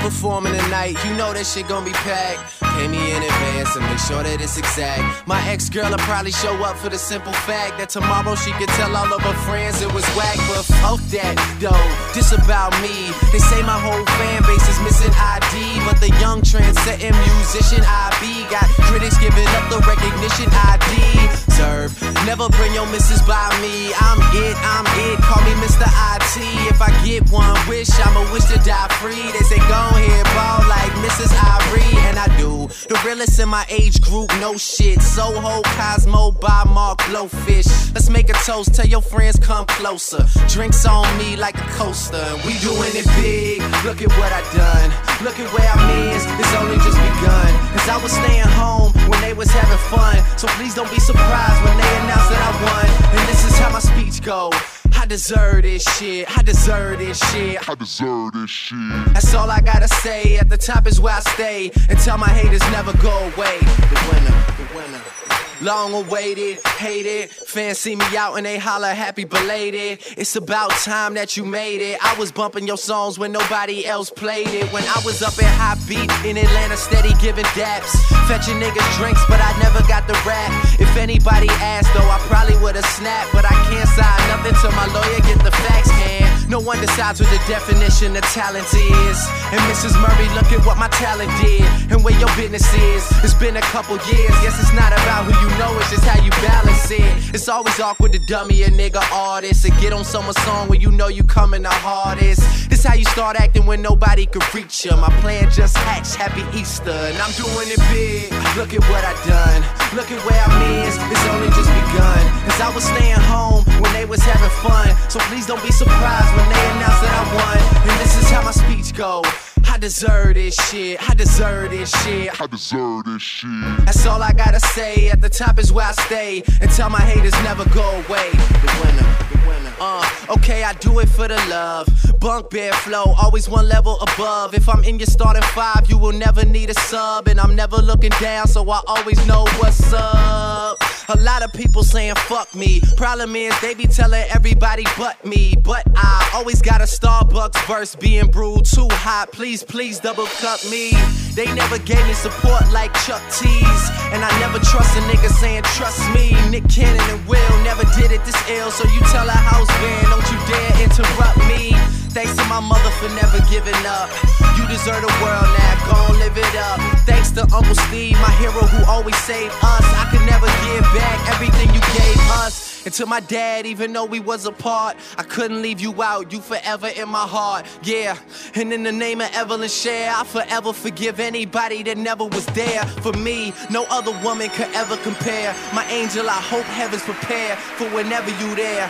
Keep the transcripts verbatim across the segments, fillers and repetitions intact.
performing tonight, you know that shit gon' be packed. Pay me in advance and make sure that it's exact. My ex-girl will probably show up for the simple fact that tomorrow she could tell all of her friends it was whack. But fuck that, though, this about me. They say my whole fan base is missing I D, but the young trendsetting musician I be got critics giving up the recognition I deserve. Never bring your missus by me. I'm it, I'm it, call me Mister I T. If I get one wish, I'ma wish to die free. They say go ahead, ball like Missus Irie, and I do. The realest in my age group, no shit. Soho, Cosmo, by Mark, Blowfish. Let's make a toast, tell your friends come closer. Drinks on me like a coaster. We doing it big, look at what I done. Look at where I'm in, it's only just begun. Cause I was staying home when they was having fun. So please don't be surprised when they announce that I won. And this is how my speech go. I deserve this shit, I deserve this shit, I deserve this shit. That's all I gotta say, at the top is where I stay. And tell my haters never go away. The winner, the winner. Long awaited, hated. Fans see me out and they holler happy belated. It's about time that you made it. I was bumping your songs when nobody else played it. When I was up in High Beat in Atlanta, steady giving daps, fetching niggas drinks, but I never got the rap. If anybody asked though, I probably would've snapped, but I can't sign nothing till my lawyer get the facts, man. No one decides what the definition of talent is. And Missus Murray, look at what my talent did and where your business is. It's been a couple years, guess it's not about who you know, it's just how you balance it. It's always awkward to dummy a nigga artist and get on someone's song when you know you coming the hardest. This how you start acting when nobody can reach you. My plan just hatched, happy Easter, and I'm doing it big. Look at what I done, look at where I'm in, it's only just begun. Cause I was staying home when they was having fun. So please don't be surprised when they announce that I won. And this is how my speech go. I deserve this shit, I deserve this shit, I deserve this shit. That's all I gotta say, at the top is where I stay. And tell my haters never go away. The winner, the winner. Uh, okay, I do it for the love. Bunk bed flow, always one level above. If I'm in your starting five, you will never need a sub. And I'm never looking down, so I always know what's up. A lot of people saying fuck me. Problem is they be telling everybody but me. But I always got a Starbucks verse being brewed too hot. Please, please double cup me. They never gave me support like Chuck T's. And I never trust a nigga saying trust me. Nick Cannon and Will never did it this ill. So you tell a house band, don't you dare interrupt me. Thanks to my mother for never giving up. You deserve the world now, gon' live it up. Thanks to Uncle Steve, my hero who always saved us. I could never give back everything you gave us. And to my dad, even though we was apart, I couldn't leave you out, you forever in my heart. Yeah, and in the name of Evelyn Cher, I forever forgive anybody that never was there for me. No other woman could ever compare. My angel, I hope heaven's prepared for whenever you there.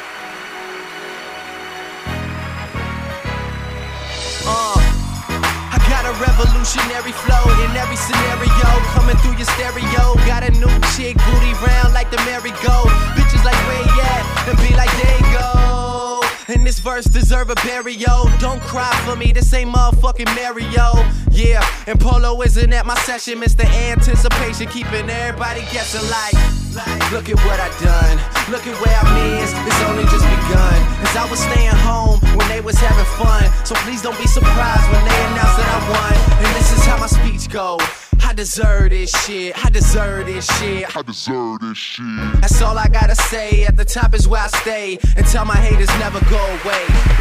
Uh, I got a revolutionary flow in every scenario, coming through your stereo. Got a new chick, booty round like the merry-go. Bitches like where you at, and be like there you go. And this verse deserve a burial. Don't cry for me, this ain't motherfucking Mario. Yeah, and Polo isn't at my session, Mister Anticipation, keeping everybody guessing like, like look at what I done, look at where I'm in, it's only just begun. Cause I was staying home when they was having fun. So please don't be surprised when they announce that I won. And this is how my speech go. I deserve this shit, I deserve this shit, I deserve this shit. That's all I gotta say, at the top is where I stay. And tell my haters never go away.